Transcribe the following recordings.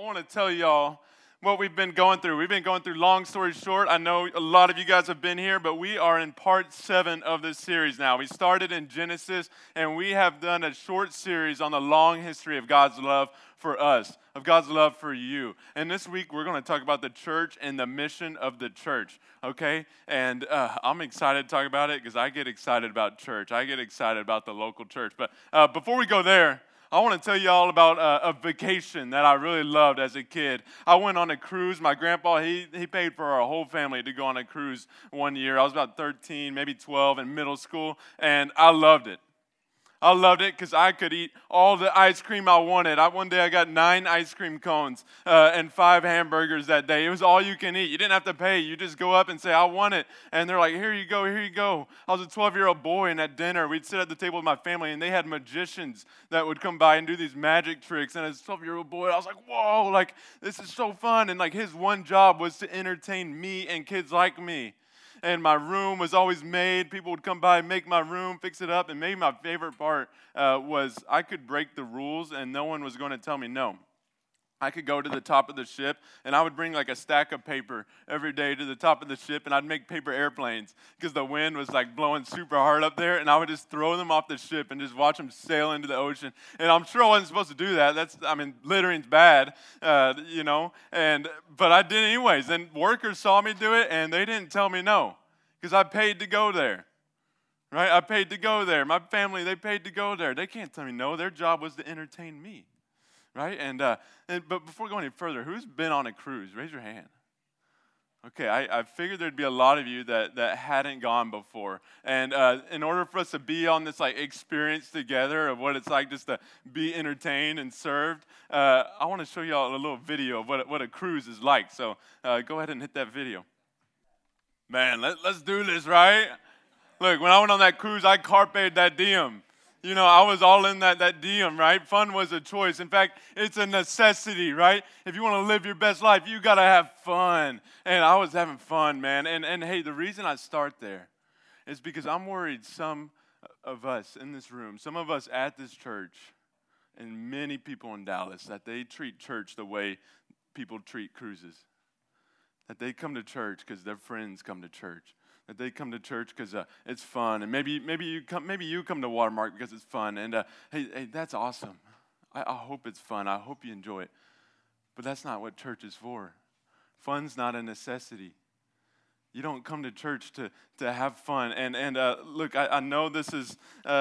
want to tell y'all what we've been going through. We've been going through, long story short. I know a lot of you guys have been here, but we are in part 7 of this series now. We started in Genesis, and we have done a short series on the long history of God's love for us, of God's love for you. And this week, we're going to talk about the church and the mission of the church, okay? And I'm excited to talk about it because I get excited about church. I get excited about the local church. But before we go there, I want to tell you all about a vacation that I really loved as a kid. I went on a cruise. My grandpa, he paid for our whole family to go on a cruise one year. I was about 13, maybe 12 in middle school, and I loved it. I loved it because I could eat all the ice cream I wanted. One day I got 9 ice cream cones and 5 hamburgers that day. It was all you can eat. You didn't have to pay. You just go up and say, I want it. And they're like, here you go, here you go. I was a 12-year-old boy, and at dinner, we'd sit at the table with my family, and they had magicians that would come by and do these magic tricks. And as a 12-year-old boy, I was like, whoa, like, this is so fun. And like, his one job was to entertain me and kids like me. And my room was always made. People would come by and make my room, fix it up. And maybe my favorite part was I could break the rules and no one was going to tell me no. I could go to the top of the ship and I would bring like a stack of paper every day to the top of the ship and I'd make paper airplanes because the wind was like blowing super hard up there and I would just throw them off the ship and just watch them sail into the ocean. And I'm sure I wasn't supposed to do that. Littering's bad, but I did anyways. And workers saw me do it and they didn't tell me no because I paid to go there. Right? I paid to go there. My family, they paid to go there. They can't tell me no. Their job was to entertain me. Right? But before going any further, who's been on a cruise? Raise your hand. Okay, I figured there'd be a lot of you that hadn't gone before. And in order for us to be on this like experience together of what it's like just to be entertained and served, I want to show y'all a little video of what a cruise is like. So go ahead and hit that video. Man, let's do this, right? Look, when I went on that cruise, I carped that diem. You know, I was all in that diem, right? Fun was a choice. In fact, it's a necessity, right? If you want to live your best life, you got to have fun. And I was having fun, man. And hey, the reason I start there is because I'm worried some of us in this room, some of us at this church, and many people in Dallas, that they treat church the way people treat cruises. That they come to church because their friends come to church. That they come to church because it's fun, and maybe you come to Watermark because it's fun. And hey, that's awesome. I hope it's fun. I hope you enjoy it. But that's not what church is for. Fun's not a necessity. You don't come to church to have fun. And look, I know this is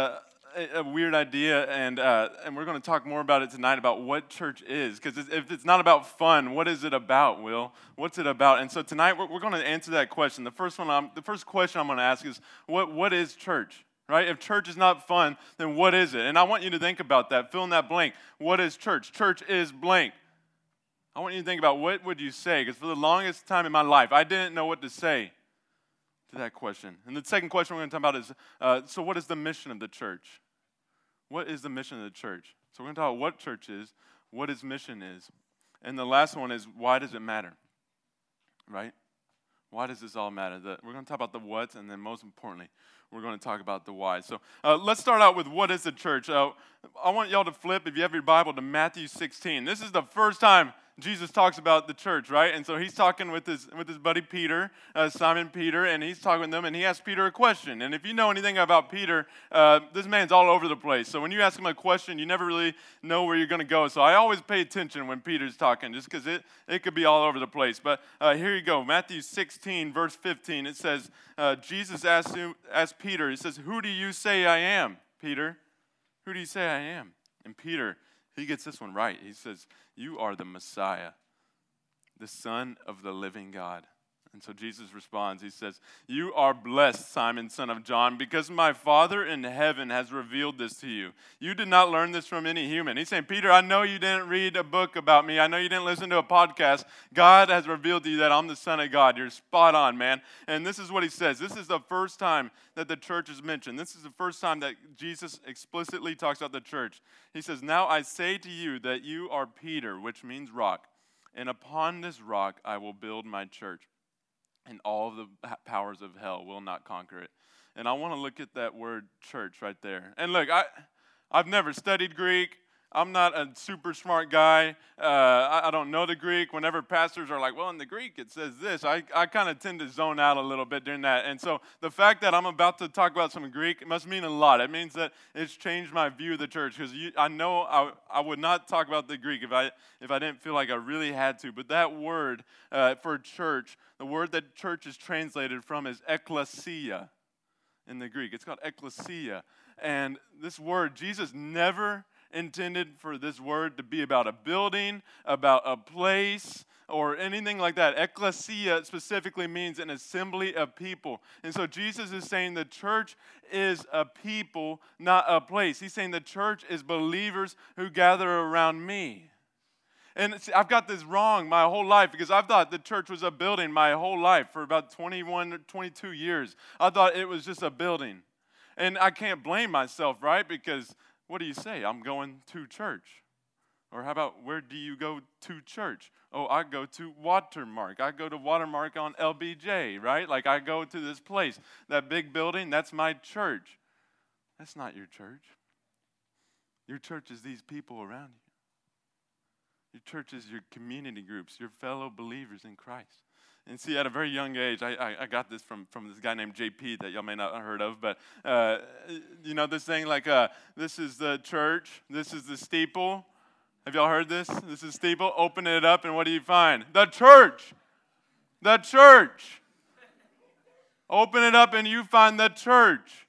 a weird idea, and we're going to talk more about it tonight about what church is. Because if it's not about fun, what is it about, Will? What's it about? And so tonight we're going to answer that question. The first question I'm going to ask is, what is church? Right? If church is not fun, then what is it? And I want you to think about that. Fill in that blank. What is church? Church is blank. I want you to think about what would you say? Because for the longest time in my life, I didn't know what to say to that question. And the second question we're going to talk about is, so what is the mission of the church? What is the mission of the church? So we're going to talk about what church is, what its mission is. And the last one is, why does it matter? Right? Why does this all matter? We're going to talk about the what, and then most importantly, we're going to talk about the why. So let's start out with what is the church. I want y'all to flip, if you have your Bible, to Matthew 16. This is the first time Jesus talks about the church, right? And so he's talking with his buddy Peter, Simon Peter, and he's talking with them, and he asks Peter a question. And if you know anything about Peter, this man's all over the place. So when you ask him a question, you never really know where you're going to go. So I always pay attention when Peter's talking, just because it could be all over the place. But here you go, Matthew 16, verse 15. It says, Jesus asked Peter, he says, who do you say I am, Peter? Who do you say I am? And Peter, he gets this one right. He says, you are the Messiah, the Son of the living God. And so Jesus responds, he says, you are blessed, Simon, son of John, because my Father in heaven has revealed this to you. You did not learn this from any human. He's saying, Peter, I know you didn't read a book about me. I know you didn't listen to a podcast. God has revealed to you that I'm the Son of God. You're spot on, man. And this is what he says. This is the first time that the church is mentioned. This is the first time that Jesus explicitly talks about the church. He says, now I say to you that you are Peter, which means rock, and upon this rock I will build my church. And all of the powers of hell will not conquer it. And I want to look at that word church right there. And look, I've never studied Greek. I'm not a super smart guy. I don't know the Greek. Whenever pastors are like, well, in the Greek it says this, I kind of tend to zone out a little bit during that. And so the fact that I'm about to talk about some Greek, it must mean a lot. It means that it's changed my view of the church, because I know I would not talk about the Greek if I didn't feel like I really had to. But that word for church, the word that church is translated from is ekklesia in the Greek. It's called ekklesia. And this word, Jesus never intended for this word to be about a building, about a place, or anything like that. Ekklesia specifically means an assembly of people. And so Jesus is saying the church is a people, not a place. He's saying the church is believers who gather around me. And see, I've got this wrong my whole life, because I've thought the church was a building my whole life for about 21 or 22 years. I thought it was just a building. And I can't blame myself, right? Because what do you say? I'm going to church. Or how about, where do you go to church? Oh, I go to Watermark. I go to Watermark on LBJ, right? Like, I go to this place. That big building, that's my church. That's not your church. Your church is these people around you. Your church is your community groups, your fellow believers in Christ. And see, at a very young age, I got this from this guy named JP that y'all may not have heard of, but you know this thing like, this is the church, this is the steeple. Have y'all heard this? This is steeple. Open it up, and what do you find? The church. The church. Open it up, and you find the church.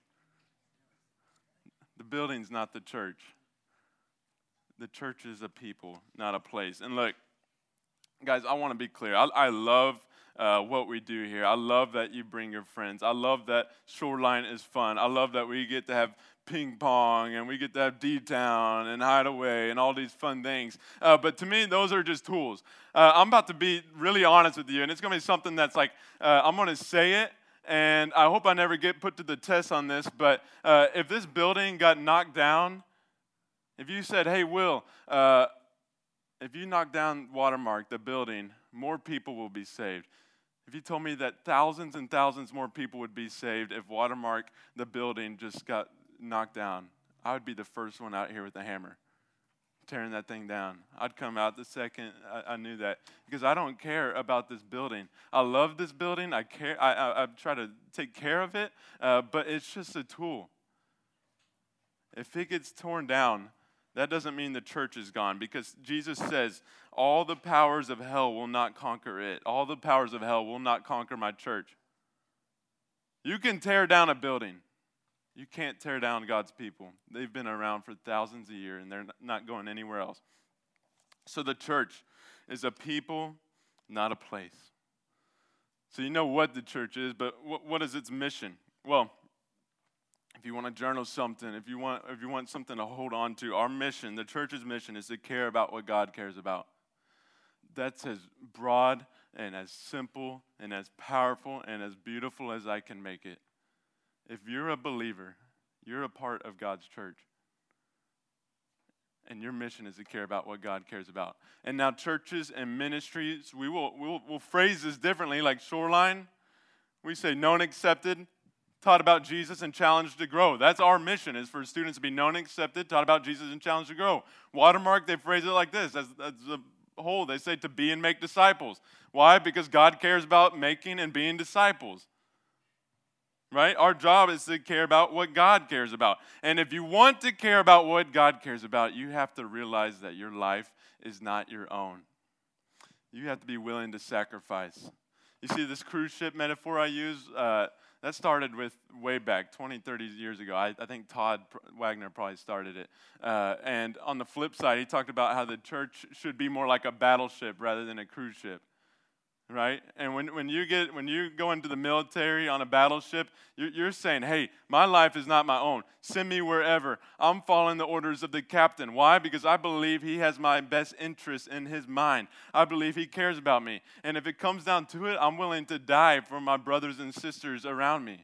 The building's not the church. The church is a people, not a place. And look, guys, I want to be clear. I love what we do here. I love that you bring your friends. I love that Shoreline is fun. I love that we get to have ping pong and we get to have D-Town and Hideaway and all these fun things. But to me, those are just tools. I'm about to be really honest with you, and it's going to be something that's like, I'm going to say it, and I hope I never get put to the test on this, but if this building got knocked down, if you said, hey, Will, if you knock down Watermark, the building, more people will be saved. If you told me that thousands and thousands more people would be saved if Watermark, the building, just got knocked down, I would be the first one out here with a hammer, tearing that thing down. I'd come out the second I knew that, because I don't care about this building. I love this building. I care. I try to take care of it, but it's just a tool. If it gets torn down, that doesn't mean the church is gone, because Jesus says, all the powers of hell will not conquer it. All the powers of hell will not conquer my church. You can tear down a building. You can't tear down God's people. They've been around for thousands of years, and they're not going anywhere else. So the church is a people, not a place. So you know what the church is, but what is its mission? Well, if you want to journal something, if you want something to hold on to, our mission, the church's mission, is to care about what God cares about. That's as broad and as simple and as powerful and as beautiful as I can make it. If you're a believer, you're a part of God's church. And your mission is to care about what God cares about. And now churches and ministries, we'll phrase this differently, like Shoreline. We say known, accepted, taught about Jesus, and challenged to grow. That's our mission, is for students to be known, accepted, taught about Jesus, and challenged to grow. Watermark, they phrase it like this, as a whole. They say to be and make disciples. Why? Because God cares about making and being disciples. Right? Our job is to care about what God cares about. And if you want to care about what God cares about, you have to realize that your life is not your own. You have to be willing to sacrifice. You see, this cruise ship metaphor I use, that started with way back, 20, 30 years ago. I think Todd Wagner probably started it. And on the flip side, he talked about how the church should be more like a battleship rather than a cruise ship. Right? And when you go into the military on a battleship, you're saying, hey, my life is not my own. Send me wherever. I'm following the orders of the captain. Why? Because I believe he has my best interest in his mind. I believe he cares about me. And if it comes down to it, I'm willing to die for my brothers and sisters around me.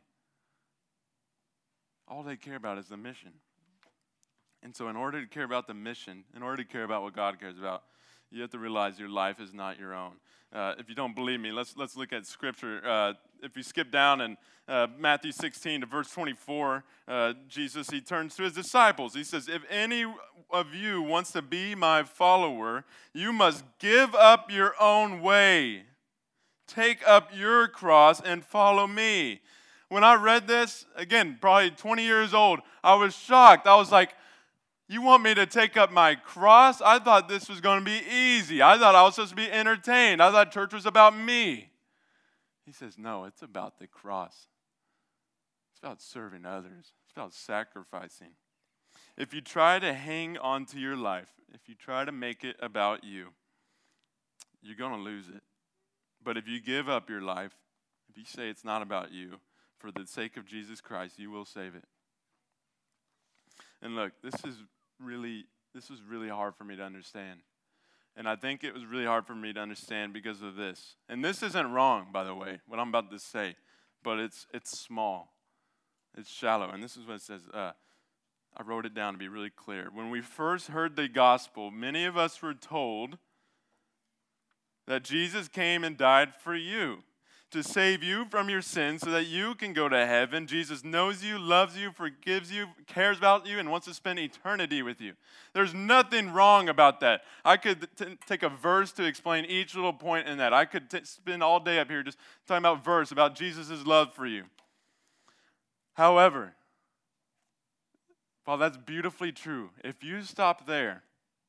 All they care about is the mission. And so in order to care about the mission, in order to care about what God cares about, You have to realize your life is not your own. If you don't believe me, let's look at Scripture. If you skip down in Matthew 16 to verse 24, Jesus, he turns to his disciples. He says, if any of you wants to be my follower, you must give up your own way. Take up your cross and follow me. When I read this, again, probably 20 years old, I was shocked. I was like, you want me to take up my cross? I thought this was going to be easy. I thought I was supposed to be entertained. I thought church was about me. He says, no, it's about the cross. It's about serving others. It's about sacrificing. If you try to hang on to your life, if you try to make it about you, you're going to lose it. But if you give up your life, if you say it's not about you, for the sake of Jesus Christ, you will save it. And look, this was really hard for me to understand. And I think it was really hard for me to understand because of this. And this isn't wrong, by the way, what I'm about to say, but it's small. It's shallow. And this is what it says. I wrote it down to be really clear. When we first heard the gospel, many of us were told that Jesus came and died for you, to save you from your sins so that you can go to heaven. Jesus knows you, loves you, forgives you, cares about you, and wants to spend eternity with you. There's nothing wrong about that. I could take a verse to explain each little point in that. I could spend all day up here just talking about verse, about Jesus' love for you. However, while that's beautifully true, if you stop there,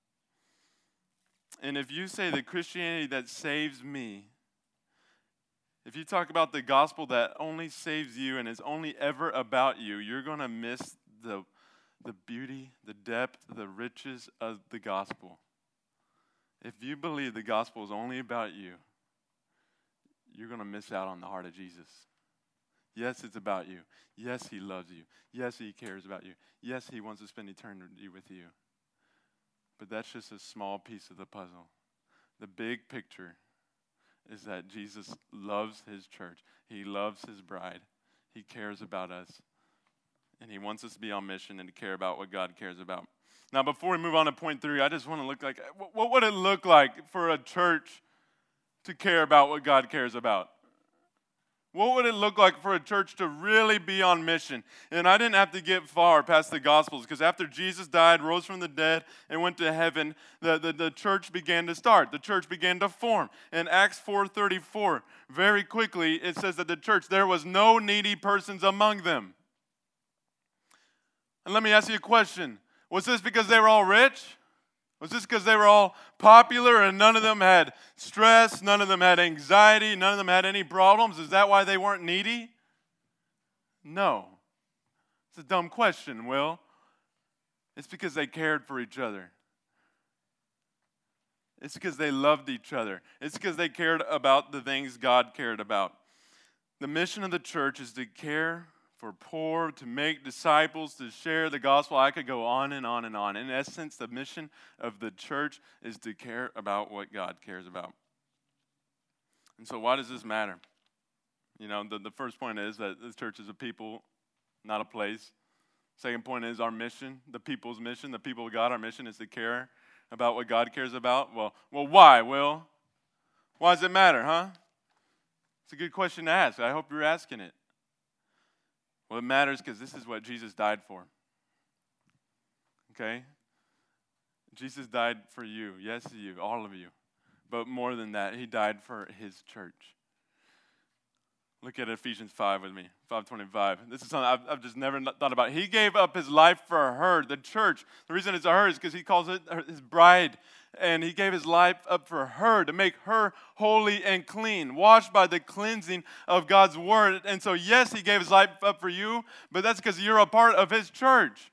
and if you say the Christianity that saves me, if you talk about the gospel that only saves you and is only ever about you, you're going to miss the beauty, the depth, the riches of the gospel. If you believe the gospel is only about you, you're going to miss out on the heart of Jesus. Yes, it's about you. Yes, he loves you. Yes, he cares about you. Yes, he wants to spend eternity with you. But that's just a small piece of the puzzle. The big picture is that Jesus loves his church. He loves his bride. He cares about us. And he wants us to be on mission and to care about what God cares about. Now, before we move on to point 3, I just want to look like, what would it look like for a church to care about what God cares about? What would it look like for a church to really be on mission? And I didn't have to get far past the Gospels, because after Jesus died, rose from the dead, and went to heaven, the church began to start. The church began to form. In Acts 4:34, very quickly, it says that the church, there was no needy persons among them. And let me ask you a question. Was this because they were all rich? Was this because they were all popular and none of them had stress, none of them had anxiety, none of them had any problems? Is that why they weren't needy? No. It's a dumb question, Will. It's because they cared for each other. It's because they loved each other. It's because they cared about the things God cared about. The mission of the church is to care for poor, to make disciples, to share the gospel. I could go on and on and on. In essence, the mission of the church is to care about what God cares about. And so why does this matter? You know, the first point is that the church is a people, not a place. Second point is our mission, the people's mission, the people of God. Our mission is to care about what God cares about. Well, why, Will? Why does it matter, huh? It's a good question to ask. I hope you're asking it. Well, it matters because this is what Jesus died for. Okay? Jesus died for you. Yes, you, all of you. But more than that, he died for his church. Look at Ephesians 5 with me, 5:25. This is something I've just never thought about. He gave up his life for her, the church. The reason it's her is because he calls it his bride. And he gave his life up for her to make her holy and clean, washed by the cleansing of God's word. And so, yes, he gave his life up for you, but that's because you're a part of his church.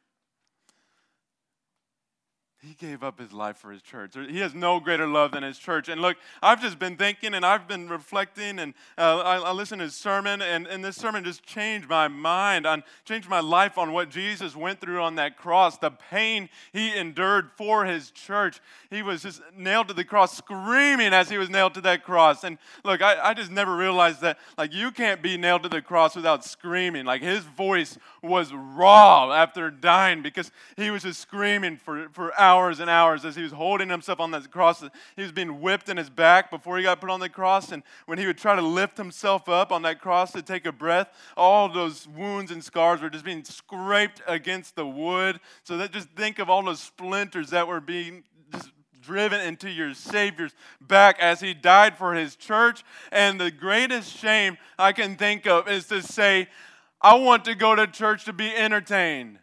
He gave up his life for his church. He has no greater love than his church. And look, I've just been thinking and I've been reflecting, and I listened to his sermon, and this sermon just changed my mind, changed my life on what Jesus went through on that cross, the pain he endured for his church. He was just nailed to the cross, screaming as he was nailed to that cross. And look, I just never realized that, like, you can't be nailed to the cross without screaming. Like, his voice was raw after dying because he was just screaming for hours hours and hours as he was holding himself on that cross. He was being whipped in his back before he got put on the cross. And when he would try to lift himself up on that cross to take a breath, all those wounds and scars were just being scraped against the wood. So that just think of all those splinters that were being just driven into your Savior's back as he died for his church. And the greatest shame I can think of is to say, I want to go to church to be entertained.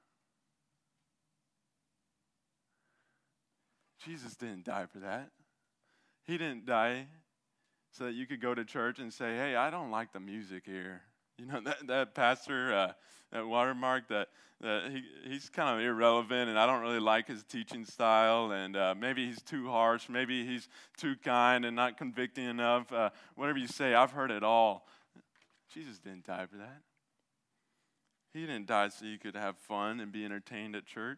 Jesus didn't die for that. He didn't die so that you could go to church and say, hey, I don't like the music here. You know, that pastor at Watermark, he's kind of irrelevant, and I don't really like his teaching style, and maybe he's too harsh, maybe he's too kind and not convicting enough. Whatever you say, I've heard it all. Jesus didn't die for that. He didn't die so you could have fun and be entertained at church.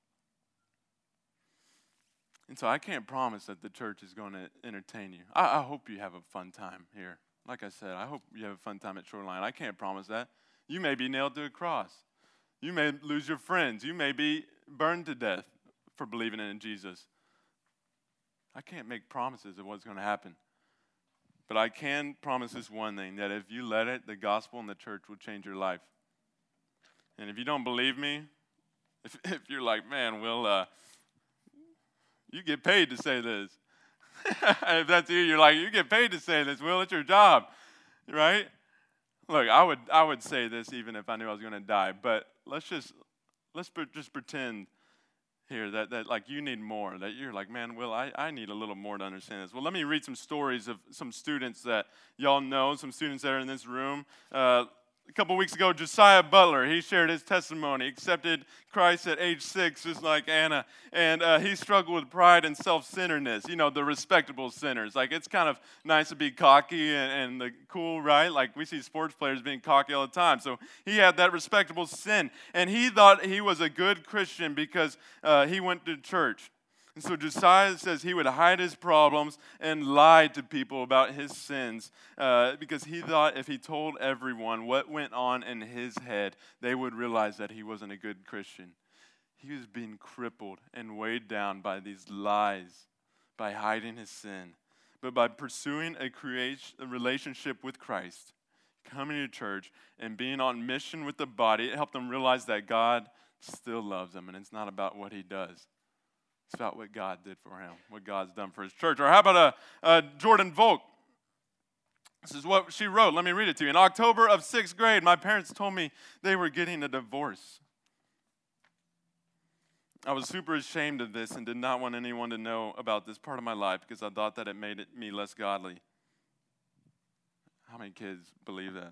And so I can't promise that the church is going to entertain you. I hope you have a fun time here. Like I said, I hope you have a fun time at Shoreline. I can't promise that. You may be nailed to a cross. You may lose your friends. You may be burned to death for believing in Jesus. I can't make promises of what's going to happen. But I can promise this one thing, that if you let it, the gospel and the church will change your life. And if you don't believe me, if you're like, man, Will, you get paid to say this. If that's you, you're like, you get paid to say this, Will, it's your job, right? Look, I would say this even if I knew I was going to die, but let's just pretend here that like you need more, that you're like, man, Will, I need a little more to understand this. Well, let me read some stories of some students that y'all know, some students that are in this room. A couple weeks ago, Josiah Butler, he shared his testimony, accepted Christ at age 6, just like Anna, and he struggled with pride and self-centeredness, you know, the respectable sinners. Like, it's kind of nice to be cocky and the cool, right? Like, we see sports players being cocky all the time. So he had that respectable sin, and he thought he was a good Christian because he went to church. And so Josiah says he would hide his problems and lie to people about his sins because he thought if he told everyone what went on in his head, they would realize that he wasn't a good Christian. He was being crippled and weighed down by these lies, by hiding his sin. But by pursuing a relationship with Christ, coming to church and being on mission with the body, it helped him realize that God still loves him, and it's not about what he does. It's about what God did for him, what God's done for his church. Or how about Jordan Volk? This is what she wrote. Let me read it to you. In October of 6th grade, my parents told me they were getting a divorce. I was super ashamed of this and did not want anyone to know about this part of my life because I thought that it made me less godly. How many kids believe that?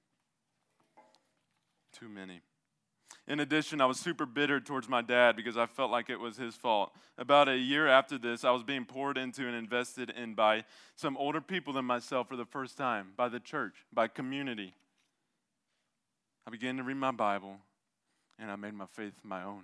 Too many. In addition, I was super bitter towards my dad because I felt like it was his fault. About a year after this, I was being poured into and invested in by some older people than myself for the first time, by the church, by community. I began to read my Bible, and I made my faith my own.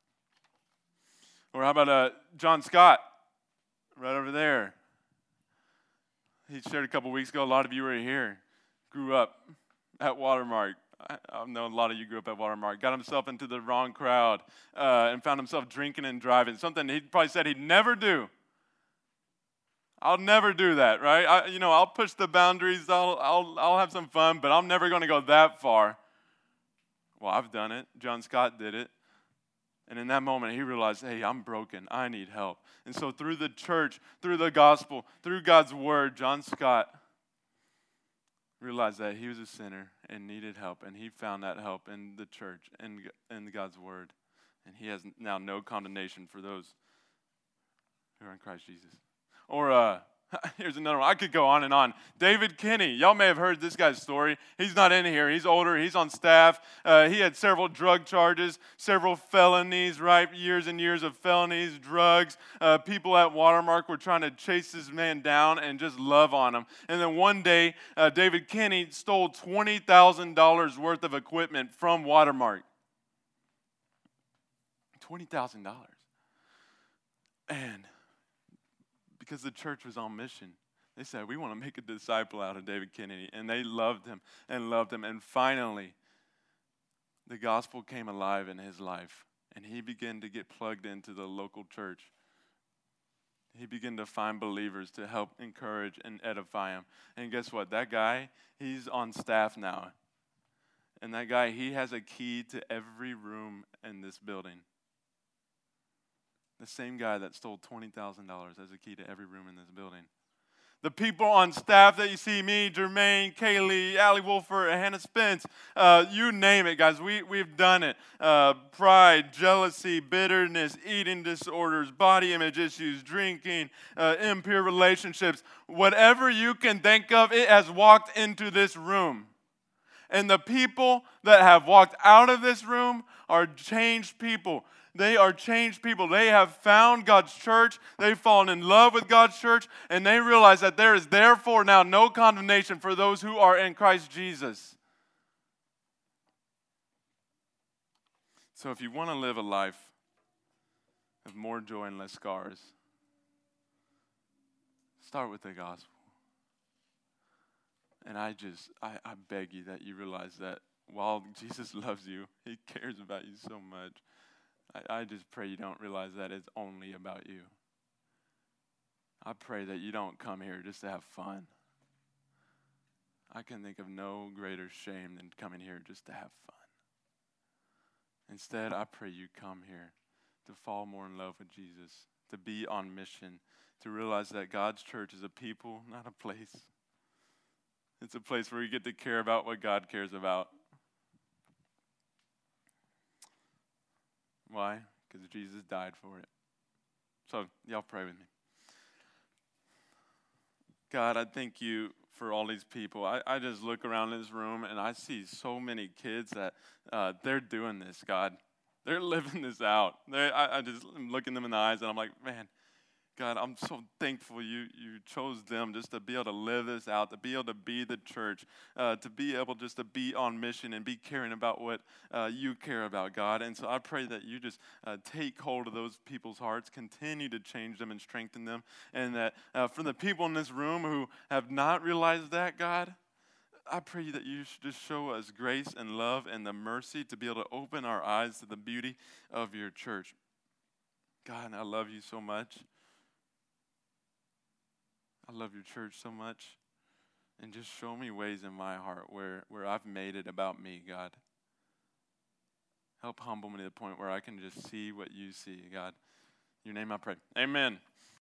Or how about John Scott, right over there? He shared a couple weeks ago, a lot of you were here, grew up at Watermark. I know a lot of you grew up at Watermark, got himself into the wrong crowd and found himself drinking and driving, something he probably said he'd never do. I'll never do that, right? I'll push the boundaries, I'll have some fun, but I'm never going to go that far. Well, I've done it. John Scott did it. And in that moment, he realized, hey, I'm broken. I need help. And so through the church, through the gospel, through God's word, John Scott realized that he was a sinner and needed help, and he found that help in the church and in God's word. And he has now no condemnation for those who are in Christ Jesus. Or here's another one. I could go on and on. David Kinney. Y'all may have heard this guy's story. He's not in here. He's older. He's on staff. He had several drug charges, several felonies, right? Years and years of felonies, drugs. People at Watermark were trying to chase this man down and just love on him. And then one day, David Kinney stole $20,000 worth of equipment from Watermark. $20,000. And because the church was on mission, they said, we want to make a disciple out of David Kennedy. And they loved him and loved him. And finally, the gospel came alive in his life. And he began to get plugged into the local church. He began to find believers to help encourage and edify him. And guess what? That guy, he's on staff now. And that guy, he has a key to every room in this building. The same guy that stole $20,000 has a key to every room in this building. The people on staff that you see, me, Jermaine, Kaylee, Allie Wolfer, Hannah Spence, you name it, guys. We've done it. Pride, jealousy, bitterness, eating disorders, body image issues, drinking, impure relationships. Whatever you can think of, it has walked into this room. And the people that have walked out of this room are changed people. They are changed people. They have found God's church. They've fallen in love with God's church. And they realize that there is therefore now no condemnation for those who are in Christ Jesus. So if you want to live a life of more joy and less scars, start with the gospel. And I beg you that you realize that while Jesus loves you, he cares about you so much. I just pray you don't realize that it's only about you. I pray that you don't come here just to have fun. I can think of no greater shame than coming here just to have fun. Instead, I pray you come here to fall more in love with Jesus, to be on mission, to realize that God's church is a people, not a place. It's a place where you get to care about what God cares about. Why? Because Jesus died for it. So, y'all pray with me. God, I thank you for all these people. I just look around this room and I see so many kids that they're doing this, God. They're living this out. I just am looking them in the eyes and I'm like, man, God, I'm so thankful you chose them just to be able to live this out, to be able to be the church, to be able just to be on mission and be caring about what you care about, God. And so I pray that you just take hold of those people's hearts, continue to change them and strengthen them, and that for the people in this room who have not realized that, God, I pray that you just show us grace and love and the mercy to be able to open our eyes to the beauty of your church. God, and I love you so much. I love your church so much. And just show me ways in my heart where I've made it about me, God. Help humble me to the point where I can just see what you see, God. In your name I pray. Amen.